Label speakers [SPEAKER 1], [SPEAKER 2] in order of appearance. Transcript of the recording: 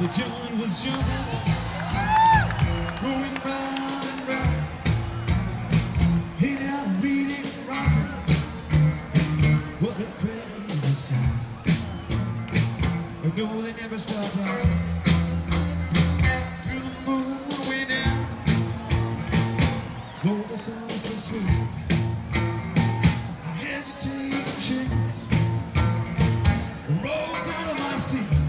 [SPEAKER 1] The joint was jumping, going round and round. Hey now, really rocking, what a crazy sound. No, they never stop rocking. To the moon way down. Oh, the sound is so sweet. I had to take a chance. Rose out of my seat.